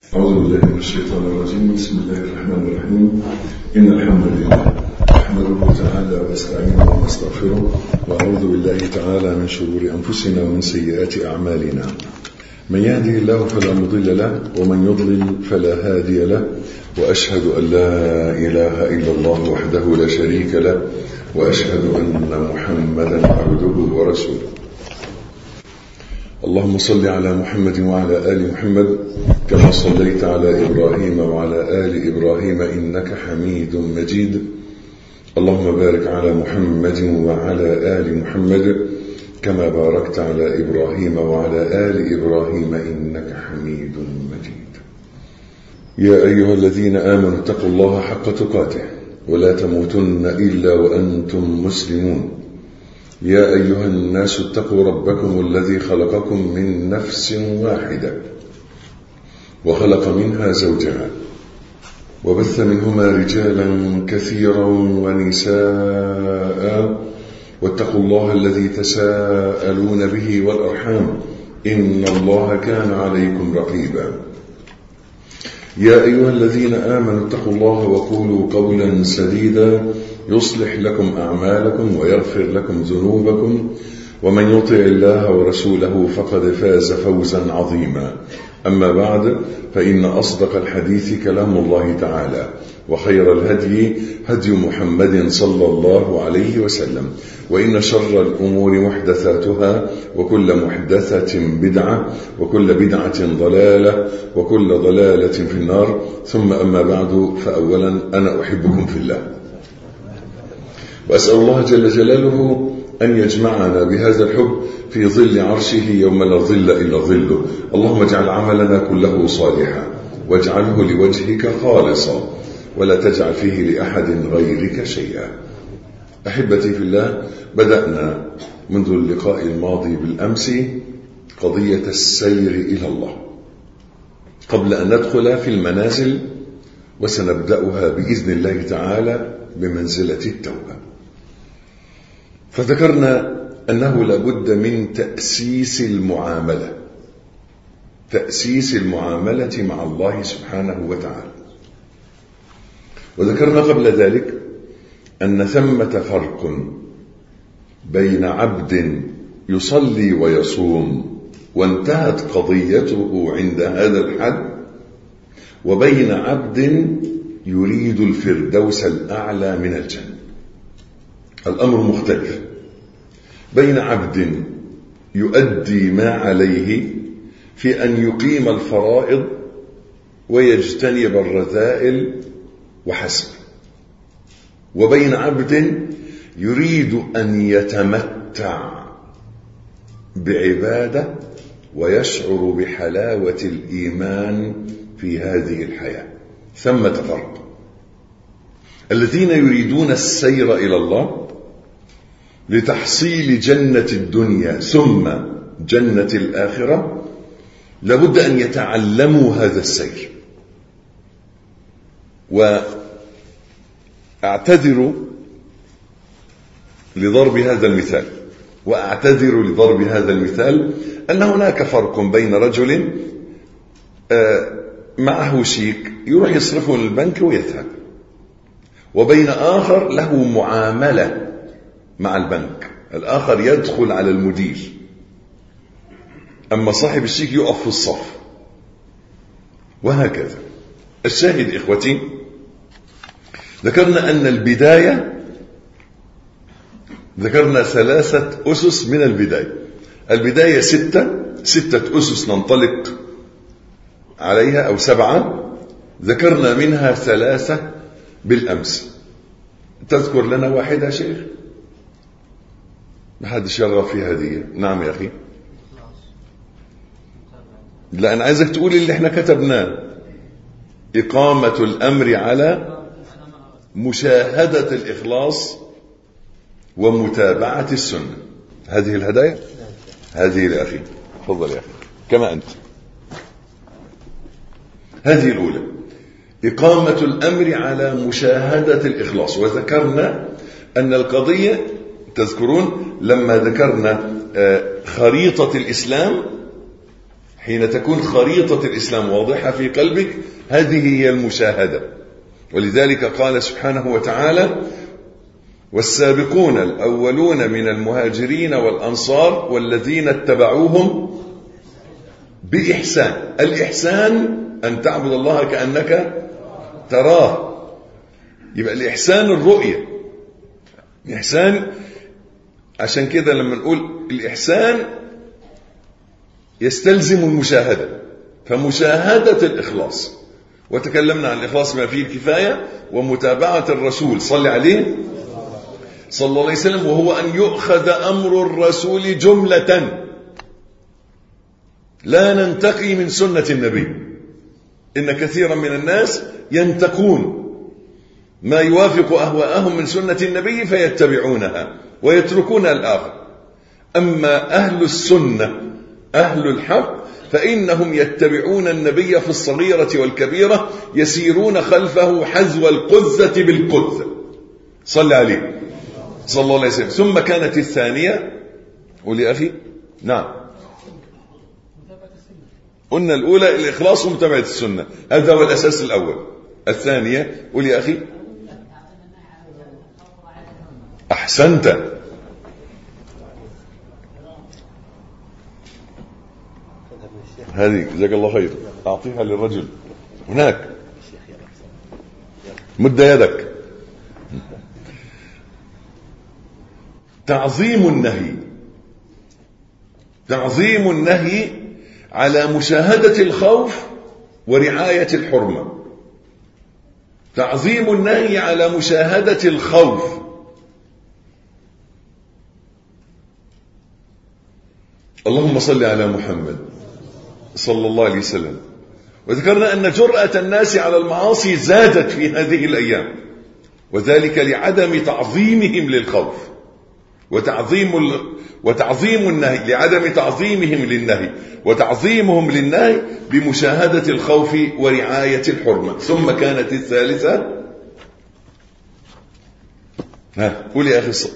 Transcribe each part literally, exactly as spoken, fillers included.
أعوذ بالله من الشيطان الرجيم. بسم الله الرحمن الرحيم. إن الحمد لله نحمده تعالى ونستعينه ونستغفره، وأعوذ بالله تعالى من شرور أنفسنا ومن سيئات أعمالنا. من يهده الله فلا مضل له، ومن يضلل فلا هادي له، وأشهد أن لا إله إلا الله وحده لا شريك له، وأشهد أن محمدا عبده ورسوله. اللهم صل على محمد وعلى آل محمد كما صليت على إبراهيم وعلى آل إبراهيم إنك حميد مجيد. اللهم بارك على محمد وعلى آل محمد كما باركت على إبراهيم وعلى آل إبراهيم إنك حميد مجيد. يا أيها الذين آمنوا اتقوا الله حق تقاته ولا تموتن إلا وأنتم مسلمون. يا أيها الناس اتقوا ربكم الذي خلقكم من نفس واحدة وخلق منها زوجها وبث منهما رجالا كثيرا ونساء، واتقوا الله الذي تساءلون به والأرحام إن الله كان عليكم رقيبا. يا أيها الذين آمنوا اتقوا الله وقولوا قولا سديدا يصلح لكم أعمالكم ويغفر لكم ذنوبكم، ومن يطع الله ورسوله فقد فاز فوزا عظيما. أما بعد، فإن أصدق الحديث كلام الله تعالى، وخير الهدي هدي محمد صلى الله عليه وسلم، وإن شر الأمور محدثاتها، وكل محدثة بدعة، وكل بدعة ضلالة، وكل ضلالة في النار. ثم أما بعد، فأولا أنا أحبكم في الله، وأسأل الله جل جلاله أن يجمعنا بهذا الحب في ظل عرشه يوم لا ظل إلا ظله. اللهم اجعل عملنا كله صالحا، واجعله لوجهك خالصا، ولا تجعل فيه لأحد غيرك شيئا. أحبتي في الله، بدأنا منذ اللقاء الماضي بالأمس قضية السير إلى الله قبل أن ندخل في المنازل، وسنبدأها بإذن الله تعالى بمنزلة التوبة. فذكرنا أنه لابد من تأسيس المعاملة تأسيس المعاملة مع الله سبحانه وتعالى. وذكرنا قبل ذلك أن ثمة فرق بين عبد يصلي ويصوم وانتهت قضيته عند هذا الحد، وبين عبد يريد الفردوس الأعلى من الجنة. الأمر مختلف بين عبد يؤدي ما عليه في أن يقيم الفرائض ويجتنب الرذائل وحسب، وبين عبد يريد أن يتمتع بعبادة ويشعر بحلاوة الإيمان في هذه الحياة. ثمة فرق. الذين يريدون السير إلى الله لتحصيل جنة الدنيا ثم جنة الآخرة لابد أن يتعلموا هذا السير. وأعتذر لضرب هذا المثال وأعتذر لضرب هذا المثال أن هناك فرق بين رجل معه شيك يروح يصرفه للبنك ويذهب، وبين آخر له معاملة مع البنك، الآخر يدخل على المدير، أما صاحب الشيك يقف في الصف، وهكذا. الشاهد إخوتي، ذكرنا أن البداية ذكرنا ثلاثة أسس من البداية. البداية ستة ستة أسس ننطلق عليها أو سبعة، ذكرنا منها ثلاثة بالأمس. تذكر لنا واحدة شيخ؟ ما حدش يرغب في هذه. نعم يا أخي. لا، أنا عايزك تقول اللي احنا كتبناه: إقامة الأمر على مشاهدة الإخلاص ومتابعة السنة. هذه الهدايا. هذه لأخي، تفضل يا أخي كما أنت. هذه الأولى، إقامة الأمر على مشاهدة الإخلاص. وذكرنا أن القضية، تذكرون لما ذكرنا خريطة الإسلام، حين تكون خريطة الإسلام واضحة في قلبك، هذه هي المشاهدة. ولذلك قال سبحانه وتعالى: والسابقون الأولون من المهاجرين والأنصار والذين اتبعوهم بإحسان. الإحسان أن تعبد الله كأنك تراه. يبقى الإحسان الرؤية. الإحسان عشان كده لما نقول الإحسان يستلزم المشاهدة، فمشاهدة الإخلاص. وتكلمنا عن الإخلاص ما فيه الكفاية، ومتابعة الرسول صلى عليه صلى الله عليه وسلم، وهو أن يؤخذ أمر الرسول جملة، لا ننتقي من سنة النبي. إن كثيرا من الناس ينتقون ما يوافق أهواءهم من سنة النبي فيتبعونها ويتركون الآخر. أما أهل السنة أهل الحق فإنهم يتبعون النبي في الصغيرة والكبيرة، يسيرون خلفه حذو القذة بالقذة صلى عليه صلى الله عليه وسلم. ثم كانت الثانية، قولي أخي. نعم، قلنا الأولى الإخلاص ومتابعة السنة، هذا هو الأساس الأول. الثانية قولي أخي. أحسنت. هذه جزاك الله خير، أعطيها للرجل هناك، مد يدك. تعظيم النهي. تعظيم النهي على مشاهدة الخوف ورعاية الحرمة. تعظيم النهي على مشاهدة الخوف. اللهم صل على محمد صلى الله عليه وسلم. وذكرنا أن جرأة الناس على المعاصي زادت في هذه الأيام، وذلك لعدم تعظيمهم للخوف وتعظيم ال... وتعظيم النهي، لعدم تعظيمهم للنهي وتعظيمهم للنهي بمشاهدة الخوف ورعاية الحرمة. ثم كانت الثالثة. ها قولي يا أخي الصلاة.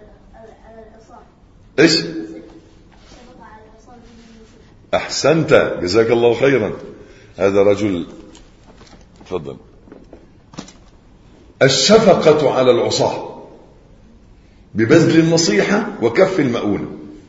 إيش؟ أحسنت، جزاك الله خيرا. هذا رجل. تفضل. الشفقة على العصاة ببذل النصيحة وكف المؤونة.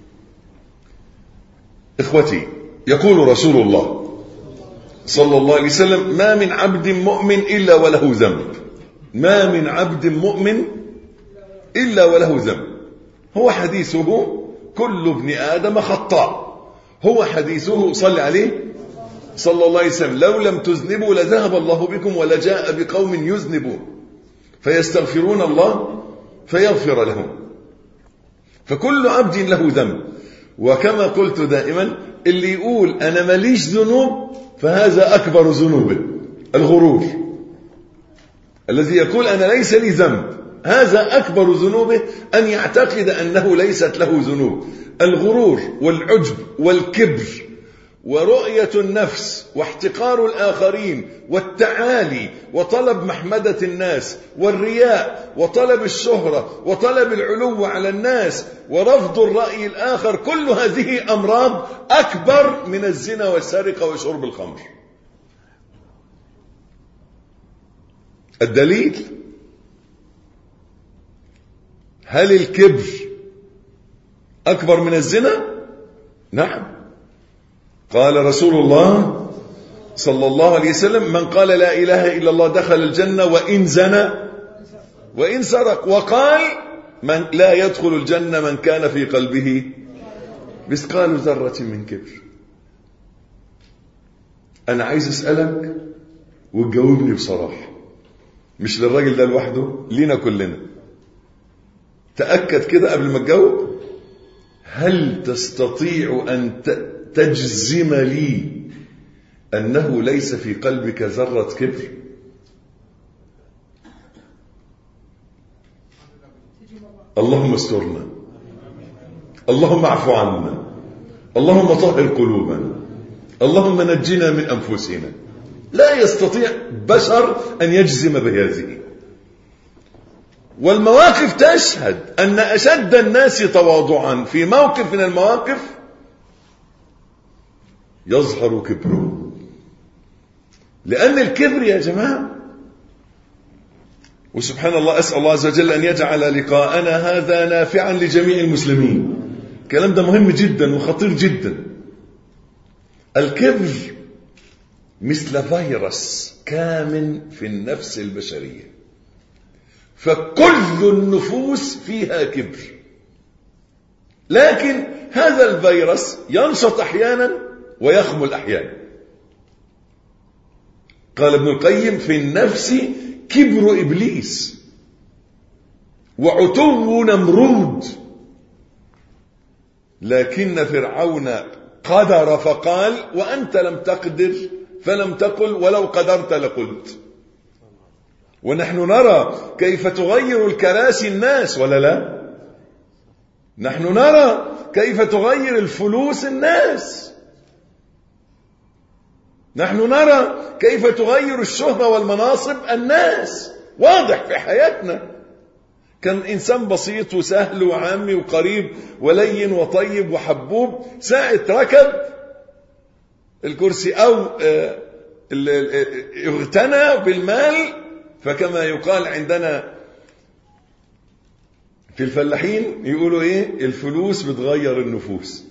إخوتي، يقول رسول الله صلى الله عليه وسلم: ما من عبد مؤمن إلا وله ذنب. ما من عبد مؤمن إلا وله ذنب. هو حديثه كل ابن آدم خطاء. هو حديثه صلى عليه صلى الله عليه وسلم: لو لم تذنبوا لذهب الله بكم ولجاء بقوم يذنبون فيستغفرون الله فيغفر لهم. فكل عبد له ذنب. وكما قلت دائما، اللي يقول أنا ماليش ذنوب فهذا أكبر ذنوبه الغرور. الذي يقول أنا ليس لي ذنب هذا أكبر ذنوبه أن يعتقد أنه ليست له ذنوب. الغرور والعجب والكبر ورؤية النفس واحتقار الآخرين والتعالي وطلب محمدة الناس والرياء وطلب الشهرة وطلب العلو على الناس ورفض الرأي الآخر، كل هذه أمراض أكبر من الزنا والسرقة وشرب الخمر. الدليل: هل الكبر أكبر من الزنا؟ نعم. قال رسول الله صلى الله عليه وسلم: من قال لا إله إلا الله دخل الجنة وإن زنى وإن سرق. وقال: من لا يدخل الجنة من كان في قلبه مثقال ذرة من كبر. أنا عايز أسألك وتجاوبني بصراحة، مش للراجل ده لوحده، لينا كلنا. تأكد كده قبل ما تجاوب. هل تستطيع أن تجزم لي أنه ليس في قلبك ذرة كبر؟ اللهم استرنا، اللهم اعف عنا، اللهم طهر قلوبنا، اللهم نجنا من أنفسنا. لا يستطيع بشر أن يجزم بهذه. والمواقف تشهد أن أشد الناس تواضعا في موقف من المواقف يظهر كبره. لأن الكبر يا جماعة، وسبحان الله، أسأل الله عز وجل أن يجعل لقاءنا هذا نافعا لجميع المسلمين. الكلام ده مهم جدا وخطير جدا. الكبر مثل فيروس كامن في النفس البشرية، فكل النفوس فيها كبر، لكن هذا الفيروس ينشط أحيانا ويخمل أحيانا. قال ابن القيم: في النفس كبر إبليس وعتو نمرود، لكن فرعون قدر فقال وأنت لم تقدر فلم تقل ولو قدرت لقلت. ونحن نرى كيف تغير الكراسي الناس ولا لا؟ نحن نرى كيف تغير الفلوس الناس، نحن نرى كيف تغير الشهرة والمناصب الناس. واضح في حياتنا. كان إنسان بسيط وسهل وعامي وقريب ولين وطيب وحبوب، ساعة ركب الكرسي أو اغتنى بالمال، فكما يقال عندنا في الفلاحين يقولوا إيه؟ الفلوس بتغير النفوس.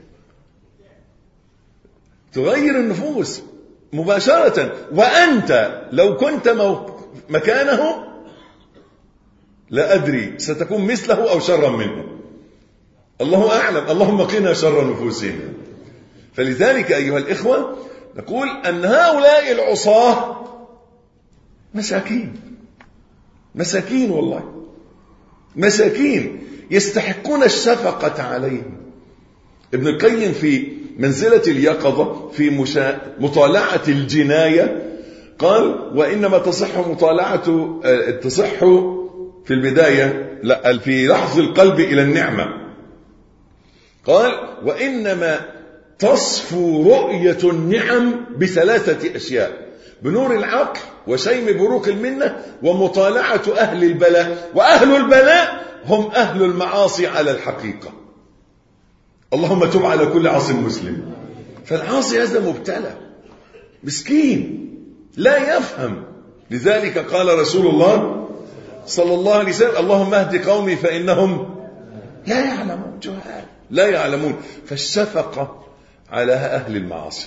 تغير النفوس مباشرة. وأنت لو كنت مكانه لا أدري ستكون مثله أو شرا منه، الله أعلم. اللهم قنا شر نفوسنا. فلذلك أيها الإخوة نقول أن هؤلاء العصاة مساكين، مساكين والله، مساكين يستحقون الشفقة عليهم. ابن القيم في منزلة اليقظة في مطالعة الجناية قال: وإنما تصح مطالعة تصح في البداية لا في لحظ القلب إلى النعمة. قال: وإنما تصفو رؤية النعم بثلاثة أشياء: بنور العقل، وشيم بروق المنة، ومطالعة أهل البلاء. وأهل البلاء هم أهل المعاصي على الحقيقة. اللهم تب على كل عاص مسلم. فالعاصي هذا مبتلى مسكين لا يفهم. لذلك قال رسول الله صلى الله عليه وسلم: اللهم اهد قومي فإنهم لا يعلمون، جهال لا يعلمون. فالشفقة على أهل المعاصي،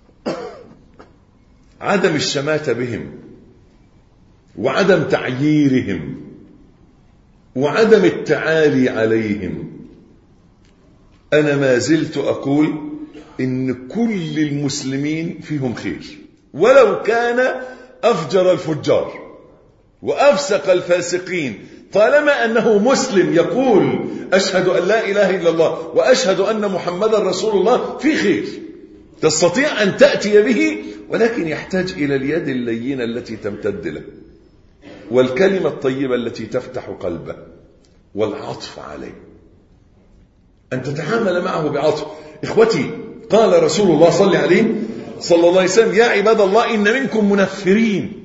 عدم الشماتة بهم، وعدم تعييرهم، وعدم التعالي عليهم. أنا ما زلت أقول إن كل المسلمين فيهم خير، ولو كان أفجر الفجار وأفسق الفاسقين، طالما أنه مسلم يقول أشهد أن لا إله إلا الله وأشهد أن محمدا رسول الله، في خير تستطيع أن تأتي به، ولكن يحتاج إلى اليد اللينة التي تمتد له، والكلمة الطيبة التي تفتح قلبه، والعطف عليه، أن تتعامل معه بعطف. إخوتي، قال رسول الله صلى عليه صلى الله عليه وسلم: يا عباد الله إن منكم منفرين.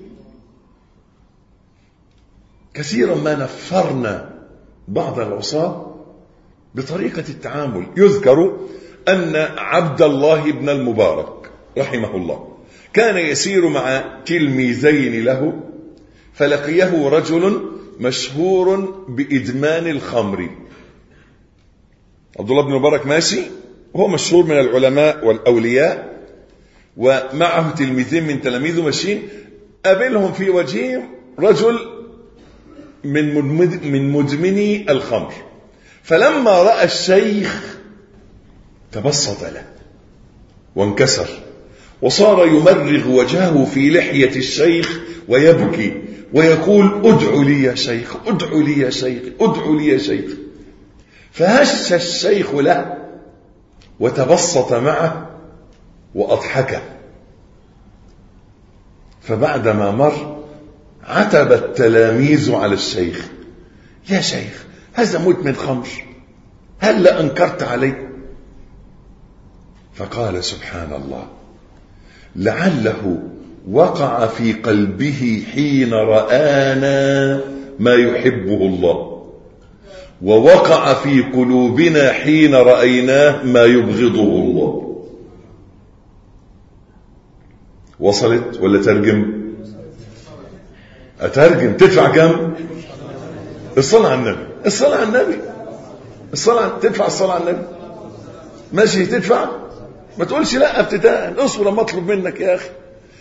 كثيرا ما نفرنا بعض العصاة بطريقة التعامل. يذكر أن عبد الله بن المبارك رحمه الله كان يسير مع تلميذين له، فلقيه رجل مشهور بإدمان الخمر. عبد الله بن المبارك ماشي وهو مشهور من العلماء والأولياء، ومعه تلميذين من تلاميذه ماشيين، قابلهم في وجههم رجل من من مدمني الخمر. فلما رأى الشيخ تبسط له وانكسر، وصار يمرغ وجهه في لحية الشيخ ويبكي ويقول: ادعوا لي يا شيخ، ادعوا لي يا شيخ، ادعوا لي يا شيخ. فهش الشيخ له وتبسط معه وأضحكه. فبعدما مر عتب التلاميذ على الشيخ: يا شيخ، هذا مدمن خمر، هل لا أنكرت عليه؟ فقال: سبحان الله، لعله وقع في قلبه حين رآنا ما يحبه الله، ووقع في قلوبنا حين رأيناه ما يبغضه الله. وصلت ولا ترجم؟ أترجم. تدفع كم؟ الصلاة على النبي. الصلاة على النبي. الصلاة تدفع الصلاة على النبي. ماشي تدفع، ما تقولش لا ابتداء، اصبر لما اطلب منك يا اخي.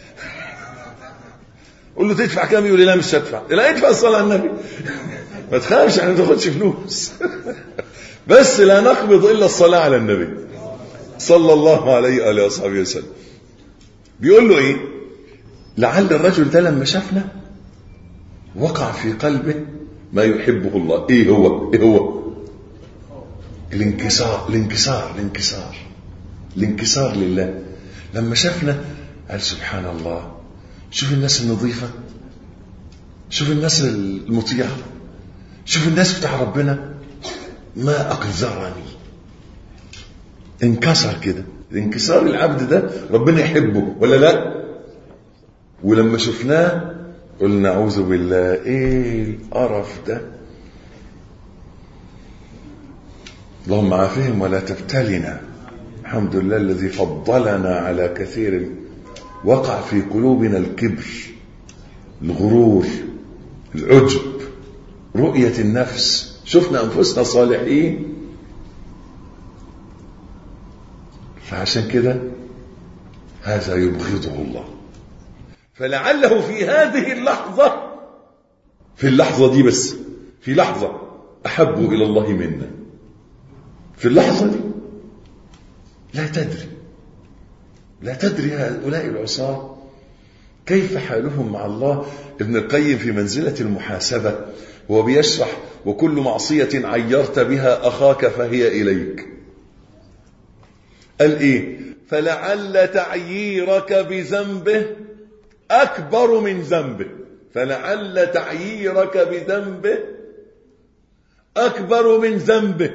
قول له تدفع كام؟ يقول لي لا مش هدفع. لا ادفع الصلاة على النبي. ما تخافش يعني ما تاخدش فلوس. بس لا نقبض الا الصلاة على النبي صلى الله عليه وآله وصحبه وسلم. بيقول له ايه؟ لعل الرجل ده لما شافنا وقع في قلبه ما يحبه الله. ايه هو؟ ايه هو؟ الانكسار. الانكسار الانكسار الانكسار لله. لما شافنا قال سبحان الله، شوف الناس النظيفة، شوف الناس المطيعة، شوف الناس بتاع ربنا، ما أقذرني. انكسر كده. الانكسار العبد ده ربنا يحبه ولا لا؟ ولما شفناه قلنا أعوذ بالله، ايه القرف ده؟ اللهم عافهم ولا تبتلنا. الحمد لله الذي فضلنا على كثير. وقع في قلوبنا الكبر، الغرور، العجب، رؤية النفس. شفنا أنفسنا صالحين، فعشان كده هذا يبغضه الله. فلعله في هذه اللحظة، في اللحظة دي بس، في لحظة أحبوا إلى الله منا. في اللحظة دي لا تدري لا تدري هؤلاء العصاة كيف حالهم مع الله. ابن القيم في منزلة المحاسبة هو بيشرح: وكل معصية عيرت بها أخاك فهي إليك. قال إيه؟ فلعل تعييرك بذنبه أكبر من ذنبه. فلعل تعييرك بذنبه أكبر من ذنبه.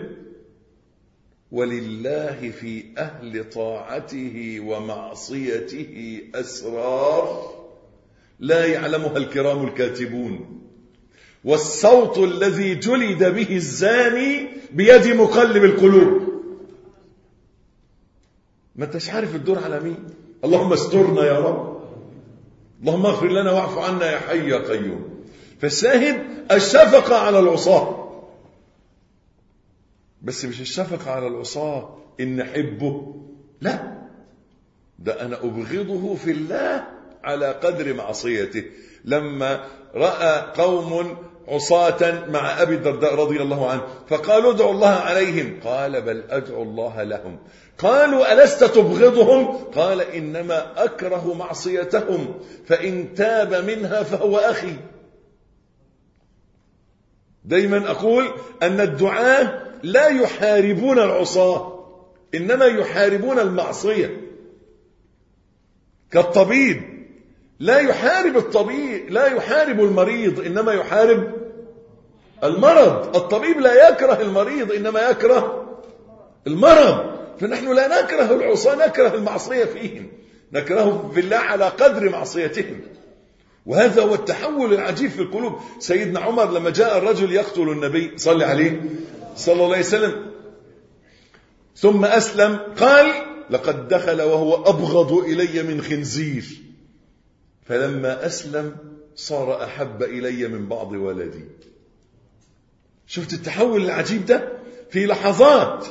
ولله في أهل طاعته ومعصيته أسرار لا يعلمها الكرام الكاتبون. والصوت الذي جلد به الزاني بيد مقلب القلوب. ما انتش عارف الدور على مين. اللهم استرنا يا رب، اللهم اغفر لنا واعف عنا يا حي يا قيوم. فالشاهد الشفقة على العصاة، بس مش الشفقة على العصاة إن نحبه، لا، ده أنا أبغضه في الله على قدر معصيته. لما رأى قوم عصاة مع أبي الدرداء رضي الله عنه فقالوا ادعوا الله عليهم، قال بل أدعو الله لهم. قالوا ألست تبغضهم؟ قال إنما أكره معصيتهم، فإن تاب منها فهو أخي. دايما أقول أن الدعاة لا يحاربون العصاة، إنما يحاربون المعصية. كالطبيب لا يحارب الطبيب، لا يحارب المريض، إنما يحارب المرض. الطبيب لا يكره المريض، إنما يكره المرض. فنحن لا نكره العصاة، نكره المعصية فيهم، نكرههم في الله على قدر معصيتهم. وهذا هو التحول العجيب في القلوب. سيدنا عمر لما جاء الرجل يقتل النبي صلى عليه صلى الله عليه وسلم ثم أسلم، قال لقد دخل وهو أبغض إلي من خنزير، فلما أسلم صار أحب إلي من بعض ولدي. شفت التحول العجيب ده في لحظات.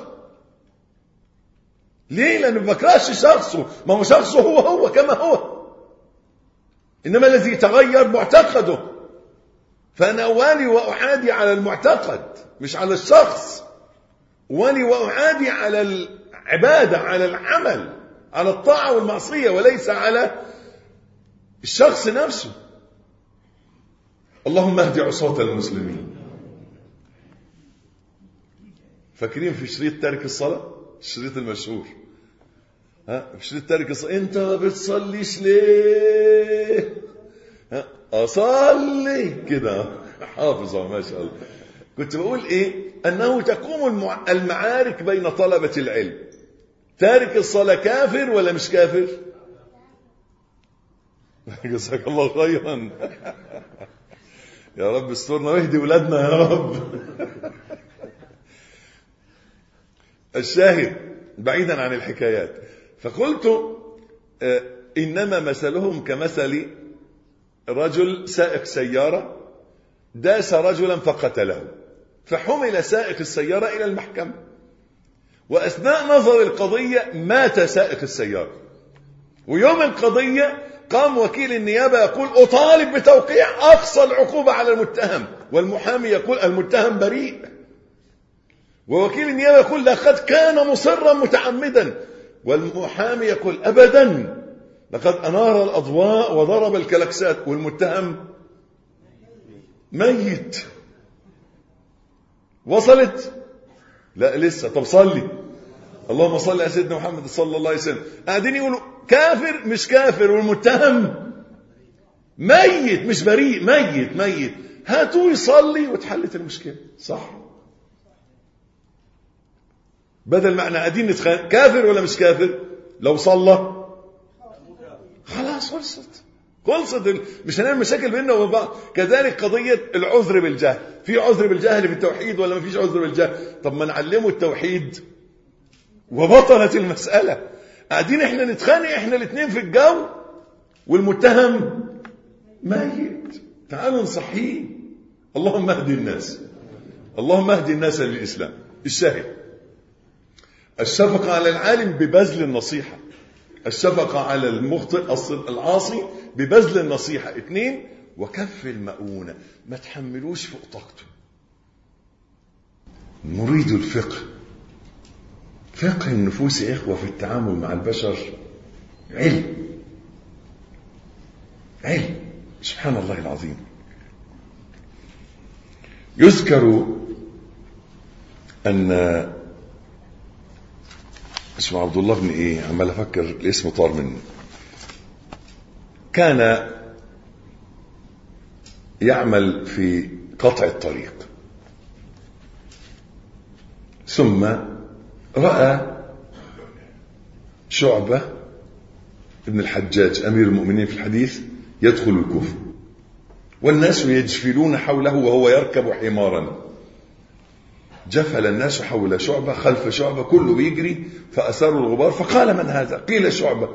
ليه؟ لأنه ما بكرهش شخصه، ما هو شخصه هو هو كما هو، إنما الذي تغير معتقده. فأنا والي وأعادي على المعتقد مش على الشخص، والي وأعادي على العبادة، على العمل، على الطاعة والمعصية، وليس على الشخص نفسه. اللهم اهدي عصاة المسلمين. فاكرين في شريط تارك الصلاة، الشريط المشهور، ها، في شريط تارك الصلاة، انت ما بتصليش ليه؟ ها، اصلي كده حافظة ما شاء الله. كنت بقول ايه؟ انه تقوم المعارك بين طلبة العلم. تارك الصلاة كافر ولا مش كافر؟ جزاك الله خيرا. يا رب استرنا واهدي ولادنا يا رب. الشاهد بعيدا عن الحكايات، فقلت إنما مثلهم كمثل رجل سائق سيارة داس رجلا فقتله، فحمل سائق السيارة إلى المحكمة، وأثناء نظر القضية مات سائق السيارة. ويوم القضية قام وكيل النيابة يقول أطالب بتوقيع أقصى العقوبة على المتهم، والمحامي يقول المتهم بريء، ووكيل النيابة يقول لقد كان مصرا متعمدا، والمحامي يقول أبدا لقد أنار الأضواء وضرب الكلاكسات، والمتهم ميت. وصلت؟ لا لسه. طب صلي، اللهم صل على سيدنا محمد صلى الله عليه وسلم. قاعدين يقولوا كافر مش كافر، والمتهم ميت مش بريء، ميت ميت. هاتوا يصلي وتحلت المشكلة. صح؟ بدل ما احنا قاعدين نتخانق كافر ولا مش كافر، لو صلى خلاص خلصت خلصت، مش هنعمل مشاكل بيننا وبين بعض. كذلك قضية العذر بالجهل، في عذر بالجهل في التوحيد ولا ما فيش عذر بالجهل؟ طب ما نعلمه التوحيد وبطلت المسألة. قاعدين احنا نتخانق احنا الاثنين في الجو والمتهم ميت. تعالوا نصحيه. اللهم اهدي الناس، اللهم اهدي الناس للإسلام. الشاهد الشفقة على العالم ببذل النصيحة، الشفقة على المخطئ العاصي ببذل النصيحة. اثنين، وكف المؤونة، ما تحملوش فوق طاقته. نريد الفقه، فقه النفوس يا إخوة في التعامل مع البشر علم، علم سبحان الله العظيم. يذكر أن اسمه عبد الله بن إيه، عمال أفكر الاسم طار مني، كان يعمل في قطع الطريق، ثم رأى شعبة ابن الحجاج أمير المؤمنين في الحديث يدخل الكوفة، والناس يجفلون حوله وهو يركب حمارا. جفل الناس حول شعبة، خلف شعبة، كله بيجري، فأثاروا الغبار، فقال من هذا؟ قيل شعبة.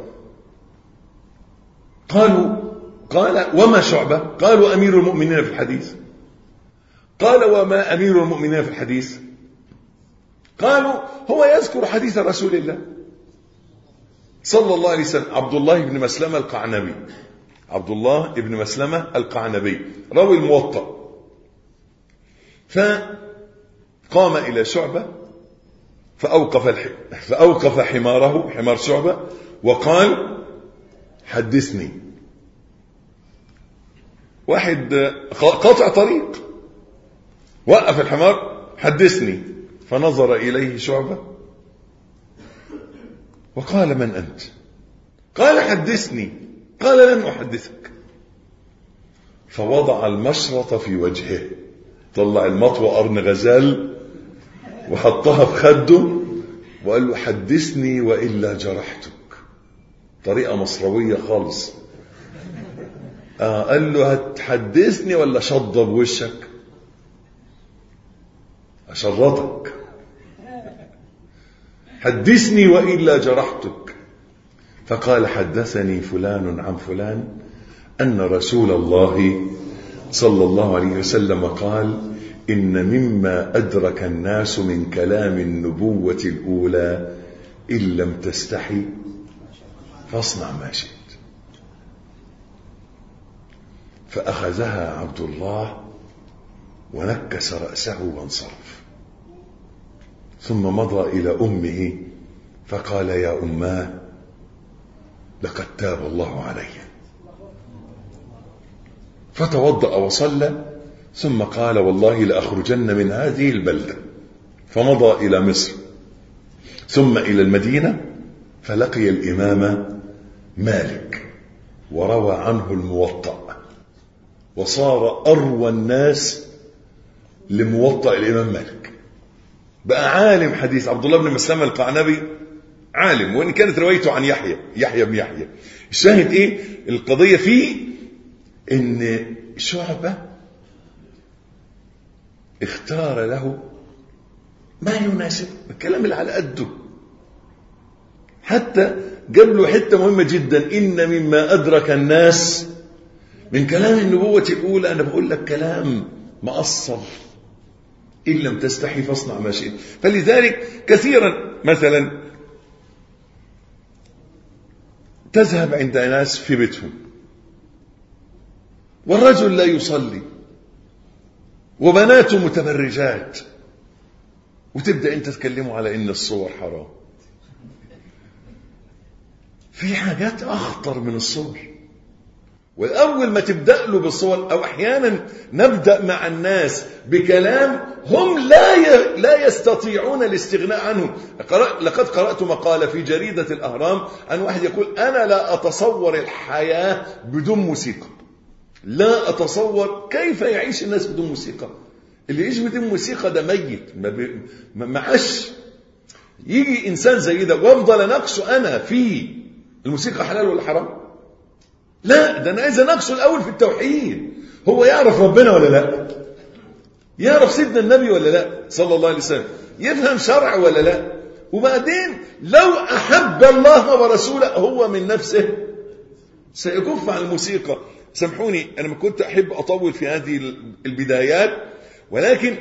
قالوا قال وما شعبة؟ قالوا أمير المؤمنين في الحديث. قال وما أمير المؤمنين في الحديث؟ قالوا هو يذكر حديث رسول الله صلى الله عليه وسلم. عبد الله بن مسلمة القعنبي، عبد الله بن مسلمة القعنبي راوي الموطأ. فقام إلى شعبة فأوقف, الح... فأوقف حماره، حمار شعبة، وقال حدثني. واحد قاطع طريق وقف الحمار، حدثني. فنظر إليه شعبة وقال من أنت؟ قال حدثني. قال لن أحدثك. فوضع المشرط في وجهه، طلع المطوى قرن غزال وحطها في خده وقال له حدثني وإلا جرحتك. طريقة مصروية خالص. آه قال له هتحدثني ولا شضب وشك؟ أشرطك. حدثني وإلا جرحتك. فقال حدثني فلان عن فلان أن رسول الله صلى الله عليه وسلم قال إن مما أدرك الناس من كلام النبوة الأولى إن لم تستحي فاصنع ما شئت. فأخذها عبد الله ونكس رأسه وانصرف، ثم مضى إلى أمه فقال يا أماه لقد تاب الله علي. فتوضأ وصلى، ثم قال والله لأخرجن من هذه البلدة. فمضى إلى مصر ثم إلى المدينة، فلقي الإمام مالك وروى عنه الموطأ، وصار أروى الناس لموطأ الإمام مالك، بقى عالم حديث. عبد الله بن مسلمة القعنبي عالم، وإن كانت روايته عن يحيى يحيى بن يحيى. الشاهد إيه القضية فيه؟ إن شعبة اختار له ما يناسب، الكلام اللي على قده. حتى جاب له حتة مهمة جدا: إن مما أدرك الناس من كلام النبوة الأولى، أنا بقول لك كلام مأصل، إن لم تستحي فاصنع ما شئت. فلذلك كثيرا مثلا تذهب عند ناس في بيتهم والرجل لا يصلي وبناته متبرجات، وتبدأ أنت تكلمه على إن الصور حرام. في حاجات أخطر من الصور، والأول ما تبدأ له بالصور، أو أحيانا نبدأ مع الناس بكلام هم لا ي... لا يستطيعون الاستغناء عنه. قرأ... لقد قرأت مقالة في جريدة الأهرام عن واحد يقول: أنا لا أتصور الحياة بدون موسيقى، لا أتصور كيف يعيش الناس بدون موسيقى. اللي يعيش بدون موسيقى ده ميت، ما, ب... ما عاش. يجي إنسان زي ده وأفضل نقصه أنا في الموسيقى حلال ولا حرام؟ لا، ده أنا عايز أناقشه الأول في التوحيد. هو يعرف ربنا ولا لا؟ يعرف سيدنا النبي ولا لا صلى الله عليه وسلم؟ يفهم شرع ولا لا؟ وبعدين لو أحب الله ورسوله هو من نفسه سيكف عن الموسيقى. سامحوني أنا ما كنت أحب أطول في هذه البدايات، ولكن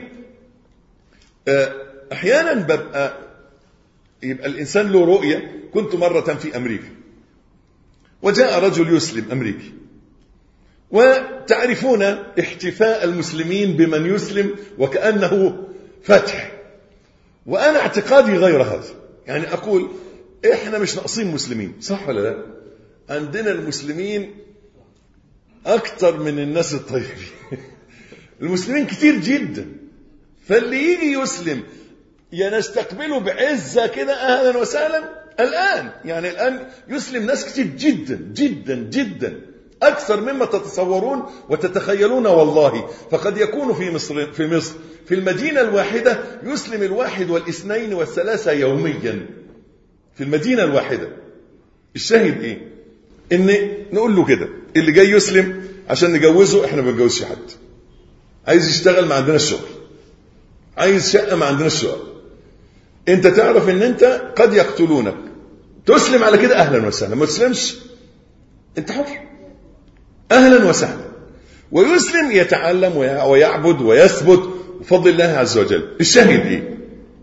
أحيانا ببقى يبقى الإنسان له رؤية. كنت مرة في أمريكا وجاء رجل يسلم أمريكي، وتعرفون احتفاء المسلمين بمن يسلم وكأنه فتح، وأنا اعتقادي غير هذا. يعني أقول إحنا مش ناقصين مسلمين، صح ولا لا؟ عندنا المسلمين أكتر من الناس الطيبين المسلمين كتير جدا، فاللي يجي يسلم يا نستقبله بعزة كده أهلا وسهلا. الآن يعني الآن يسلم ناس كتير جدا جدا جدا، أكثر مما تتصورون وتتخيلون والله. فقد يكون في مصر في مصر في المدينة الواحدة يسلم الواحد والاثنين والثلاثة يوميا في المدينة الواحدة. الشاهد إيه؟ إن نقول له كده اللي جاي يسلم عشان نجوزه، إحنا ما بنجوزش حد. عايز يشتغل ما عندنا الشغل، عايز شقة ما عندنا الشقة. أنت تعرف إن أنت قد يقتلونك، تسلم على كده أهلا وسهلا، ما تسلمش أنت حر، أهلا وسهلا. ويسلم يتعلم ويعبد ويثبت بفضل الله عز وجل. الشاهد إيه؟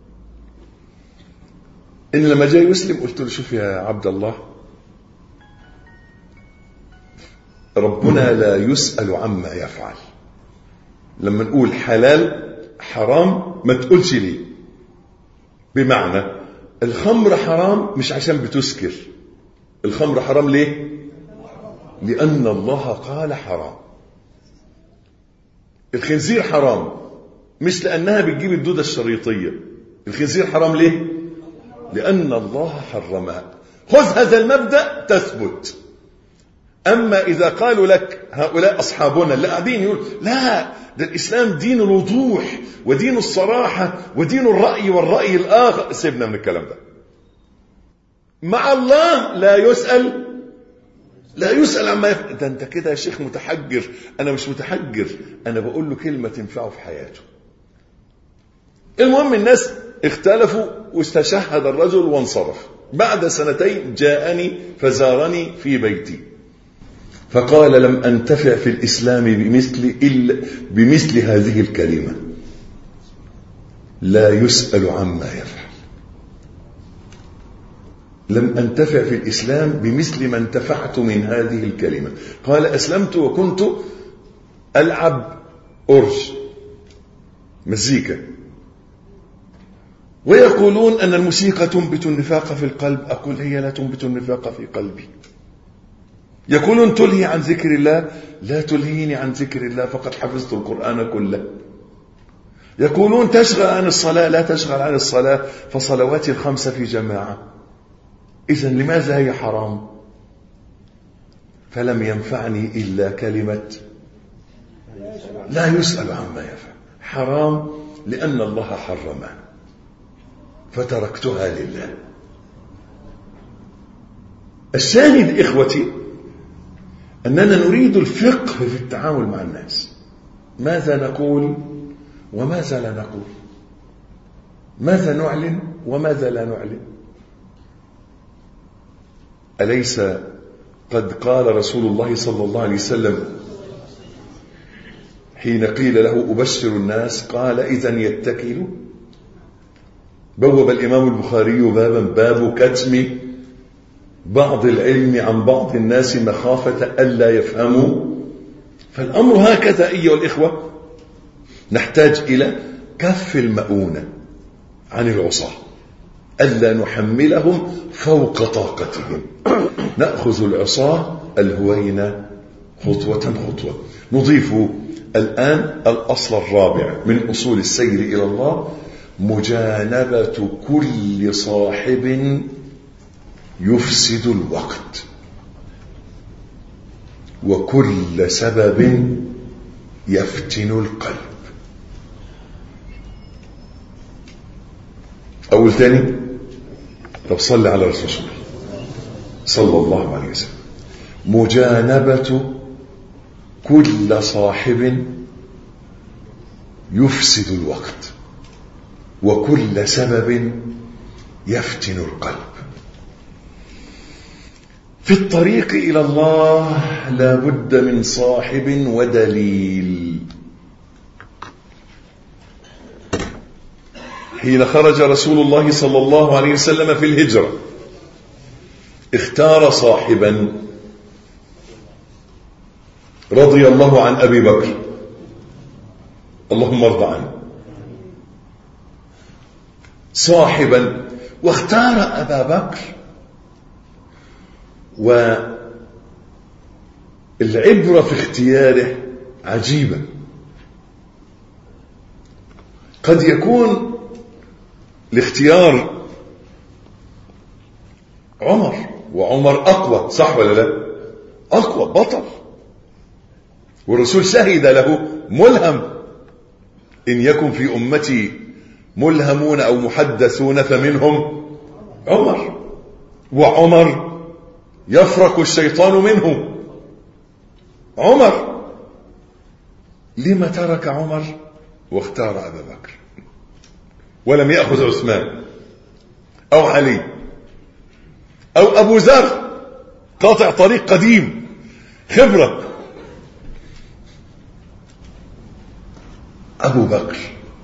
إن لما جاء يسلم قلت له: شوف يا عبد الله، ربنا لا يسأل عما يفعل. لما نقول حلال حرام ما تقولش ليه. بمعنى الخمر حرام مش عشان بتسكر، الخمر حرام ليه؟ لأن الله قال حرام. الخنزير حرام مش لأنها بتجيب الدودة الشريطية، الخنزير حرام ليه؟ لأن الله حرمها. خذ هذا المبدأ تثبت. أما إذا قالوا لك هؤلاء أصحابنا اللي قاعدين يقول لا ده الإسلام دين الوضوح ودين الصراحة ودين الرأي والرأي الآخر، سيبنا من الكلام ده. مع الله لا يسأل لا يسأل عما يفعل. ده أنت كده يا شيخ متحجر. أنا مش متحجر، أنا بقول له كلمة تنفعه في حياته. المهم الناس اختلفوا واستشهد الرجل وانصرف. بعد سنتين جاءني فزارني في بيتي فقال: لم أنتفع في الإسلام بمثل, إلا بمثل هذه الكلمة: لا يسأل عما يفعل. لم أنتفع في الإسلام بمثل ما انتفعت من هذه الكلمة. قال: أسلمت وكنت ألعب أورج مزيكا، ويقولون أن الموسيقى تنبت النفاق في القلب. أقول: هي لا تنبت النفاق في قلبي. يقولون تلهي عن ذكر الله، لا تلهيني عن ذكر الله فقد حفظت القرآن كله. يقولون تشغل عن الصلاة، لا تشغل عن الصلاة فصلواتي الخمسة في جماعة. إذن لماذا هي حرام؟ فلم ينفعني إلا كلمة لا يسأل عما يفعل. حرام لأن الله حرمه فتركتها لله. الشاهد إخوتي أننا نريد الفقه في التعامل مع الناس. ماذا نقول وماذا لا نقول، ماذا نعلن وماذا لا نعلن. أليس قد قال رسول الله صلى الله عليه وسلم حين قيل له أبشر الناس قال إذن يتكلوا؟ بوب الإمام البخاري بابا باب كتم بعض العلم عن بعض الناس مخافة ألا يفهموا. فالأمر هكذا أيها الإخوة، نحتاج إلى كف المؤونة عن العصاة، ألا نحملهم فوق طاقتهم. نأخذ العصاة الهوين خطوة خطوة. نضيف الآن الأصل الرابع من أصول السير إلى الله: مجانبة كل صاحب يفسد الوقت وكل سبب يفتن القلب. أول ثاني، طب صلي على رسول الله صلى الله عليه وسلم. مجانبة كل صاحب يفسد الوقت وكل سبب يفتن القلب. في الطريق إلى الله لا بد من صاحب ودليل. حين خرج رسول الله صلى الله عليه وسلم في الهجرة اختار صاحبا رضي الله عن أبي بكر، اللهم ارض عنه، صاحبا، واختار أبا بكر. والعبرة في اختياره عجيبة. قد يكون الاختيار عمر، وعمر أقوى، صح ولا لا؟ أقوى، بطل، والرسول شهد له ملهم: إن يكن في أمتي ملهمون أو محدثون فمنهم عمر، وعمر يفرق الشيطان منه. عمر لما ترك عمر واختار أبا بكر ولم يأخذ عثمان أو علي أو أبو ذر قاطع طريق قديم خبرة؟ أبو بكر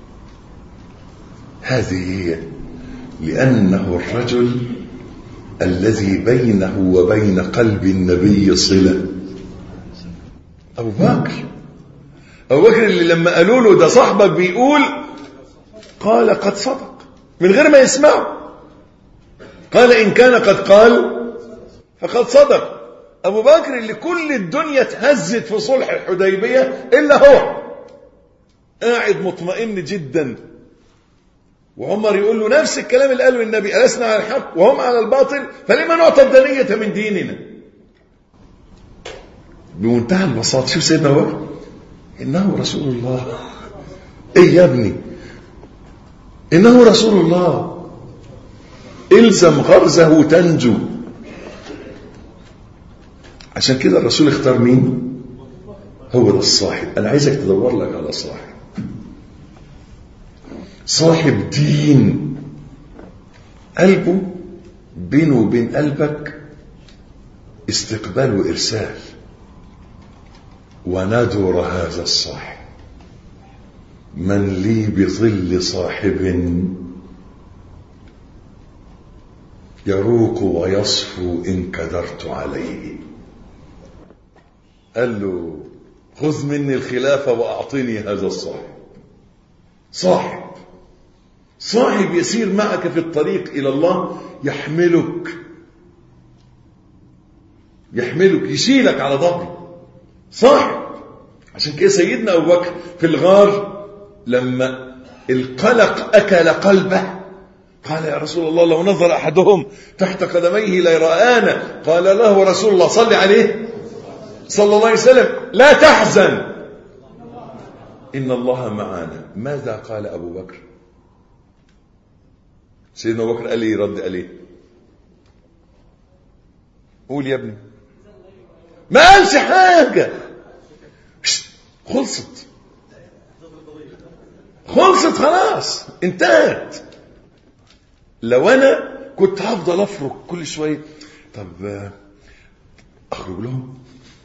هذه هي، لأنه الرجل الذي بينه وبين قلب النبي صلة. أبو بكر أبو بكر اللي لما قالوا له ده صاحبك بيقول، قال قد صدق من غير ما يسمعه. قال إن كان قد قال فقد صدق. أبو بكر اللي كل الدنيا تهزت في صلح الحديبية إلا هو قاعد مطمئن جدا، وعمر يقول له نفس الكلام اللي قاله النبي: ألسنا على الحق وهم على الباطل فلما نعطى الدنية من ديننا. بمنتهى البساطة. شوف سيدنا أبو بكر، إنه رسول الله. إيه يا ابني، إنه رسول الله، إلزم غرزه تنجو. عشان كده الرسول اختار مين؟ هو ده الصاحب. أنا عايزك تدور لك على صاحب، صاحب دين، قلبه بينه وبين قلبك استقبال وإرسال. وندر هذا الصاحب من لي بظل صاحب يروق ويصفو إن كدرت عليه. قال له خذ مني الخلافة وأعطيني هذا الصاحب. صاحب صاحب يسير معك في الطريق إلى الله، يحملك يحملك يشيلك على ظهره. صاحب. عشان كده سيدنا أبو بكر في الغار لما القلق أكل قلبه قال: يا رسول الله لو نظر أحدهم تحت قدميه ليرآنا. قال له رسول الله صلى عليه صلى الله عليه وسلم: لا تحزن إن الله معنا. ماذا قال أبو بكر؟ سيدنا أبو بكر قال لي رد عليه، قول يا ابني. ما قالش حاجة، خلصت خلصت خلاص انتهت. لو أنا كنت هفضل أفرق كل شوية طب اخرج لهم؟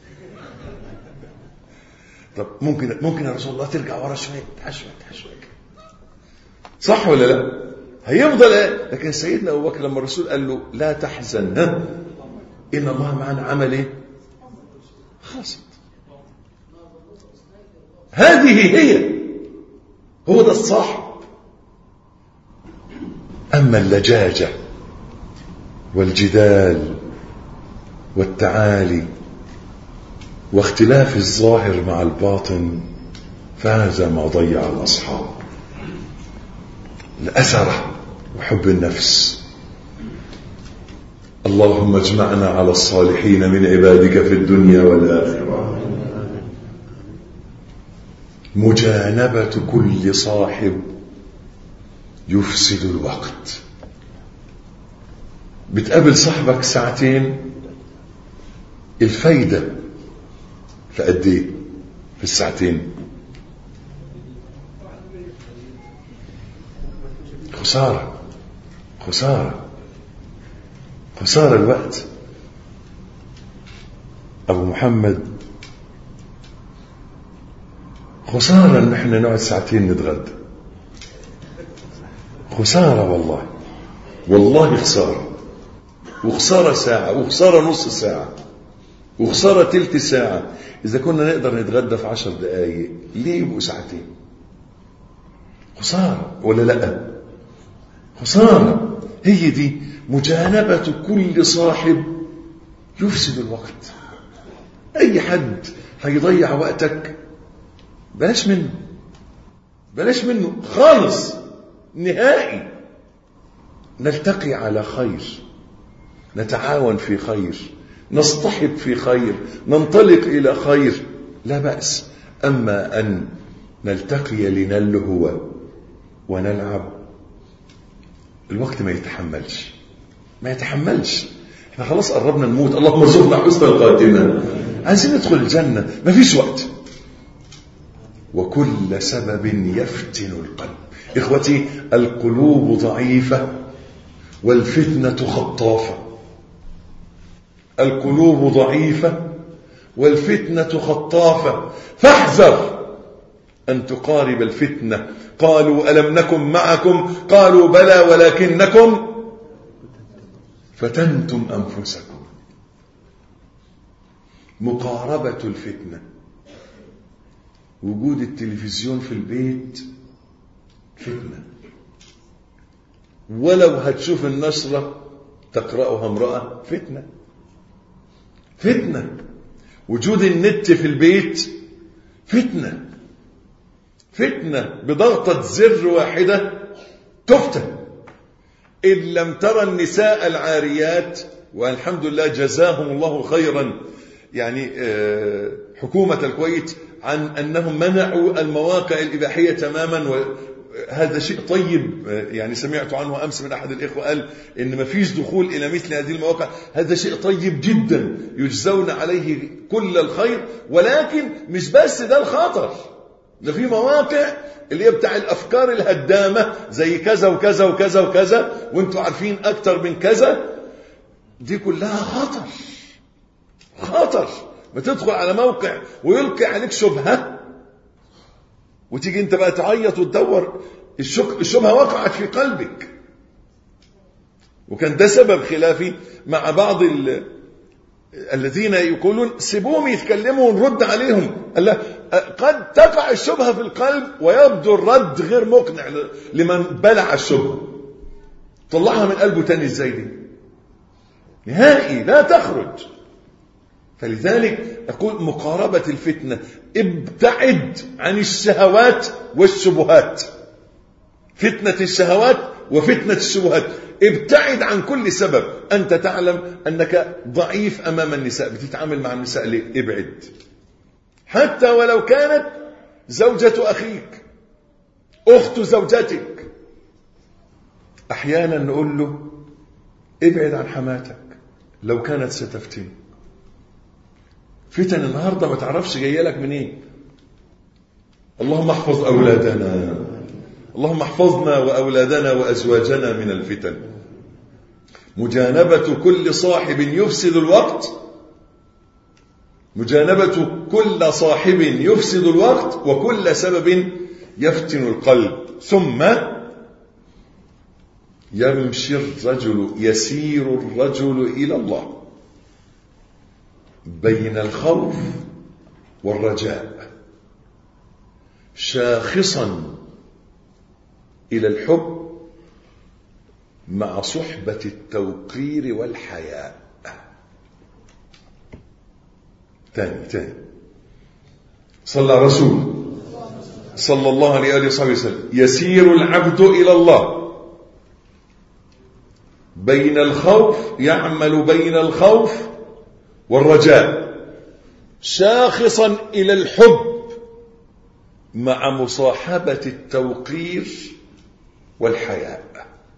طب ممكن ممكن يا رسول الله ترجع ورا شويه، تعال شويه تعال شويه، صح ولا لا؟ هيفضل ايه؟ لكن سيدنا ابو بكر لما الرسول قال له لا تحزن، ها ان الله معنا، عمل ايه؟ خلصت. هذه هي، هو ده الصاحب. اما اللجاجه والجدال والتعالي واختلاف الظاهر مع الباطن فهذا ما ضيع الأصحاب. الأثرة وحب النفس. اللهم اجمعنا على الصالحين من عبادك في الدنيا والآخرة. مجانبة كل صاحب يفسد الوقت. بتقابل صاحبك ساعتين، الفايدة في قد ايه في الساعتين؟ خسارة خسارة خسارة الوقت. أبو محمد، خسارة ان احنا نقعد ساعتين نتغدى، خسارة والله، والله خسارة. وخسارة ساعة، وخسارة نص ساعة، وخسارة تلت ساعة. إذا كنا نقدر نتغدى في عشر دقايق ليه يبقوا ساعتين؟ خسارة ولا لا؟ خسارة. هي دي مجانبة كل صاحب يفسد الوقت. أي حد هيضيع وقتك بلاش منه، بلاش منه خالص نهائي. نلتقي على خير، نتعاون في خير، نصطحب في خير، ننطلق إلى خير، لا بأس. أما أن نلتقي لنلهو ونلعب، الوقت ما يتحملش، ما يتحملش. احنا خلاص قربنا نموت، اللهم ارزقنا حسن الخاتمة، عايزين ندخل الجنة، ما فيش وقت. وكل سبب يفتن القلب. إخوتي، القلوب ضعيفة والفتنة خطافة. القلوب ضعيفة والفتنة خطافة، فاحذر أن تقارب الفتنة. قالوا ألم نكن معكم؟ قالوا بلى ولكنكم فتنتم أنفسكم. مقاربة الفتنة. وجود التلفزيون في البيت فتنة، ولو هتشوف النشرة تقرأها امرأة فتنة فتنة. وجود النت في البيت فتنة فتنة. بضغطة زر واحدة تفتن. إن لم ترى النساء العاريات، والحمد لله جزاهم الله خيرا يعني حكومة الكويت عن أنهم منعوا المواقع الإباحية تماما، وهذا شيء طيب. يعني سمعت عنه أمس من أحد الإخوة قال إن ما فيش دخول إلى مثل هذه المواقع. هذا شيء طيب جدا، يجزون عليه كل الخير. ولكن مش بس ده الخطر، ده في مواقع اللي هي بتاع الأفكار الهدامة زي كذا وكذا وكذا وكذا، وانتوا عارفين أكتر من كذا. دي كلها خطر خطر. ما تدخل على موقع ويلقي عليك شبهة وتيجي انت بقى تعيط وتدور، الشبهة وقعت في قلبك. وكان ده سبب خلافي مع بعض الذين يقولون سيبوهم يتكلموا ونرد عليهم. قال له قد تقع الشبهة في القلب ويبدو الرد غير مقنع لمن بلع الشبهة. طلعها من قلبه تاني ازاي دي؟ نهائي لا تخرج. فلذلك أقول مقاربة الفتنة. ابتعد عن الشهوات والشبهات، فتنة الشهوات وفتنة الشبهات. ابتعد عن كل سبب. أنت تعلم أنك ضعيف أمام النساء، بتتعامل مع النساء ليه؟ ابعد. حتى ولو كانت زوجة أخيك، أخت زوجتك، أحيانا نقول له ابعد عن حماتك لو كانت ستفتن. فتن النهاردة ما تعرفش جايه لك منين. إيه؟ اللهم احفظ أولادنا، اللهم احفظنا وأولادنا وأزواجنا من الفتن. مجانبة كل صاحب يفسد الوقت مجانبة كل صاحب يفسد الوقت وكل سبب يفتن القلب. ثم يمشي الرجل يسير الرجل إلى الله بين الخوف والرجاء، شاخصا إلى الحب مع صحبة التوقير والحياء. تاني تاني صلى الرسول صلى الله عليه وآله وصحبه وسلم: يسير العبد إلى الله بين الخوف، يعمل بين الخوف والرجاء، شاخصا إلى الحب مع مصاحبة التوقير والحياء.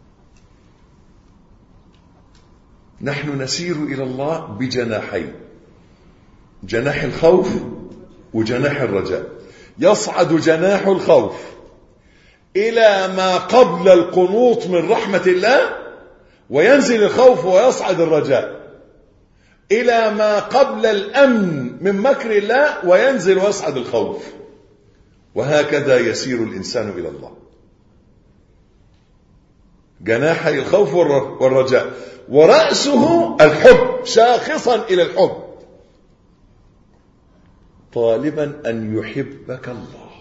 نحن نسير إلى الله بجناحين، جناح الخوف وجناح الرجاء. يصعد جناح الخوف إلى ما قبل القنوط من رحمة الله، وينزل الخوف ويصعد الرجاء إلى ما قبل الأمن من مكر الله، وينزل ويصعد الخوف. وهكذا يسير الإنسان إلى الله، جناحي الخوف والرجاء، ورأسه الحب، شاخصا إلى الحب، طالبا أن يحبك الله.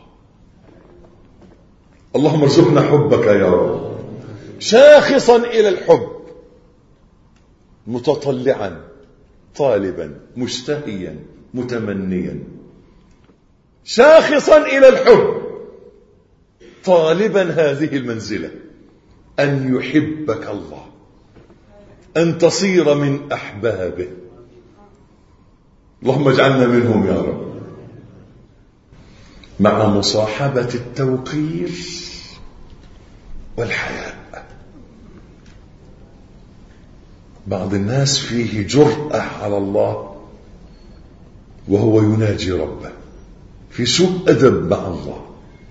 اللهم ارزقنا حبك يا رب. شاخصا إلى الحب، متطلعا، طالبا، مشتهيا، متمنيا. شاخصا إلى الحب، طالبا هذه المنزلة، أن يحبك الله، أن تصير من أحبابه. اللهم اجعلنا منهم يا رب. مع مصاحبة التوقير والحياء. بعض الناس فيه جرأة على الله وهو يناجي ربه، في سوء أدب مع الله.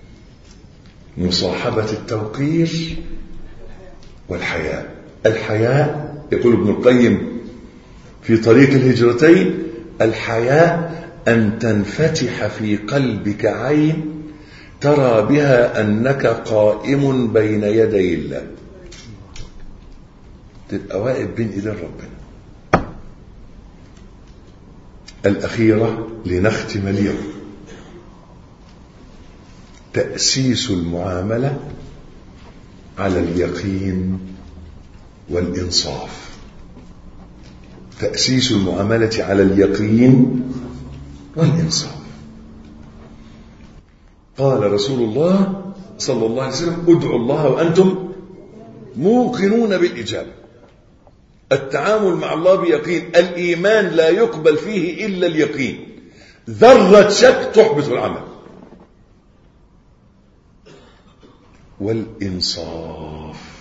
مصاحبة التوقير والحياء. الحياء يقول ابن القيم في طريق الهجرتين: الحياء أن تنفتح في قلبك عين ترى بها أنك قائم بين يدي الله، تبقى واقف بين إيدين ربنا. الأخيرة لنختم اليوم: تأسيس المعاملة على اليقين والإنصاف. تأسيس المعاملة على اليقين والإنصاف. قال رسول الله صلى الله عليه وسلم: ادعوا الله وأنتم موقنون بالإجابة. التعامل مع الله بيقين. الإيمان لا يقبل فيه إلا اليقين، ذرة شك تحبط العمل. والإنصاف.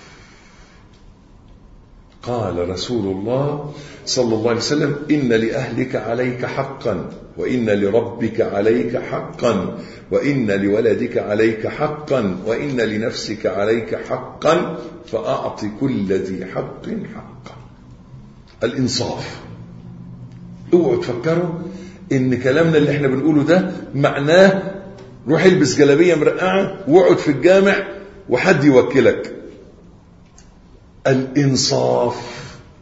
قال رسول الله صلى الله عليه وسلم: إن لأهلك عليك حقا، وإن لربك عليك حقا، وإن لولدك عليك حقا، وإن لنفسك عليك حقا، فأعط كل ذي حق حقا. الإنصاف. اوعوا تفكروا إن كلامنا اللي احنا بنقوله ده معناه روح البس جلابية مرقعة واقعد في الجامع وحد يوكلك. الإنصاف.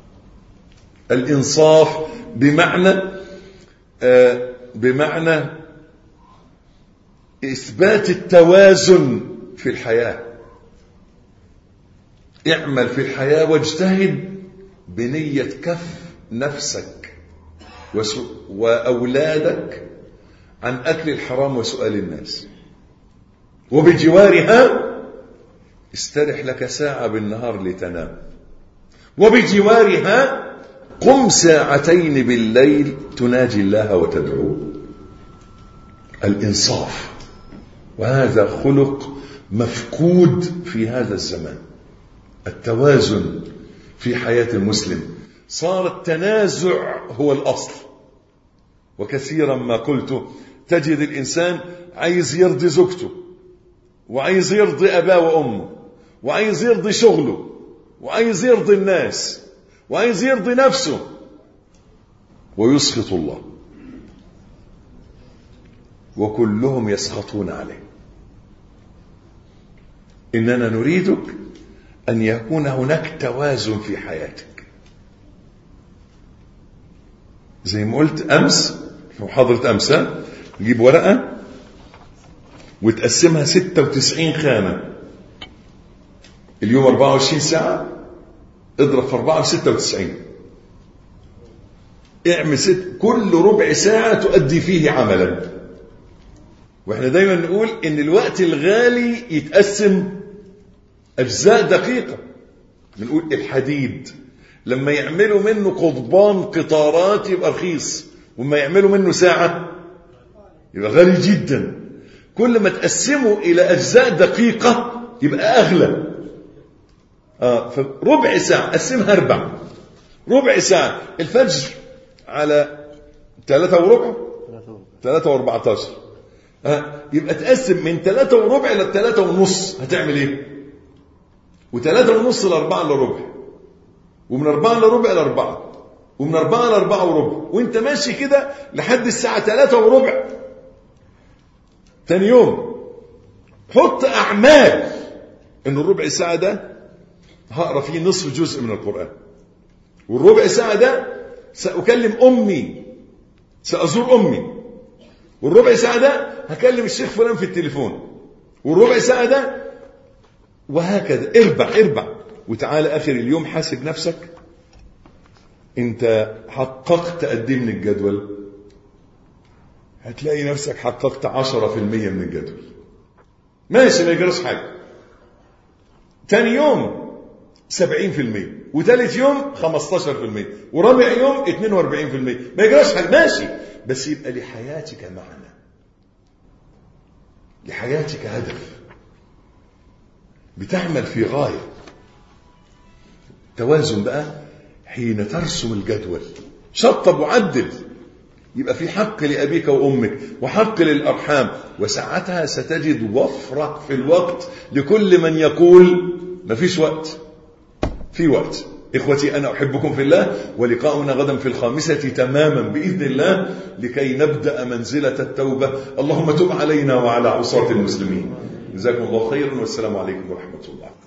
الإنصاف بمعنى آه بمعنى إثبات التوازن في الحياة. اعمل في الحياة واجتهد بنية كف نفسك وأولادك عن أكل الحرام وسؤال الناس، وبجوارها استرح لك ساعة بالنهار لتنام، وبجوارها قم ساعتين بالليل تناجي الله وتدعوه. الإنصاف. وهذا خلق مفقود في هذا الزمان. التوازن في حياة المسلم. صار التنازع هو الأصل. وكثيرا ما قلت تجد الإنسان عايز يرضي زوجته، وعايز يرضي أباه وأمه، وعايز يرضي شغله، وعايز يرضي الناس، وعايز يرضي نفسه ويسخط الله، وكلهم يسخطون عليه. إننا نريدك أن يكون هناك توازن في حياتك. زي ما قلت أمس في محاضرة أمس، تجيب ورقة وتقسمها ستة وتسعين خانة. اليوم أربعة وعشرين ساعة، اضرب في أربعة وستة وتسعين، اعمل ست، كل ربع ساعة تؤدي فيه عملا. واحنا دايما نقول ان الوقت الغالي يتقسم اجزاء دقيقة. بنقول الحديد لما يعملوا منه قضبان قطارات يبقى رخيص، وما يعملوا منه ساعة يبقى غالي جدا. كل ما تقسمه الى اجزاء دقيقة يبقى اغلى. آه فربع ساعة قسمها اربع، ربع ساعة الفجر على ثلاثة وربع، ثلاثة واربعتاشر، آه يبقى تقسم من ثلاثة وربع إلى ثلاثة ونص، هتعمل ايه؟ وثلاثة ونص لأربعة إلى ربع، ومن أربعة إلى ربع إلى أربعة، ومن أربعة إلى أربعة وربع، وانت ماشي كده لحد الساعة ثلاثة وربع. ثاني يوم حط أعمال إن الربع ساعة ده هقرأ فيه نصف جزء من القرآن، والربع ساعة ده سأكلم أمي، سأزور أمي، والربع ساعة ده هكلم الشيخ فلان في التليفون، والربع ساعة ده، وهكذا. اربع اربع وتعالى آخر اليوم حاسب نفسك انت حققت قد ايه من الجدول. هتلاقي نفسك حققت عشرة في المية من الجدول، ماشي ما يجرس حاجة. تاني يوم سبعين في المية، وثالث يوم خمستاشر في المية، ورابع يوم اثنين واربعين في المية، ما يجراش حاجة، ماشي. بس يبقى لحياتك معنى، لحياتك هدف، بتعمل في غاية. توازن بقى حين ترسم الجدول، شطب وعدل، يبقى في حق لأبيك وأمك وحق للأرحام، وساعتها ستجد وفرة في الوقت لكل من يقول ما فيش وقت. في وقت. إخوتي أنا أحبكم في الله، ولقاؤنا غدا في الخامسة تماما بإذن الله لكي نبدأ منزلة التوبة. اللهم تب علينا وعلى عصاة المسلمين. جزاكم الله خيرا، والسلام عليكم ورحمة الله.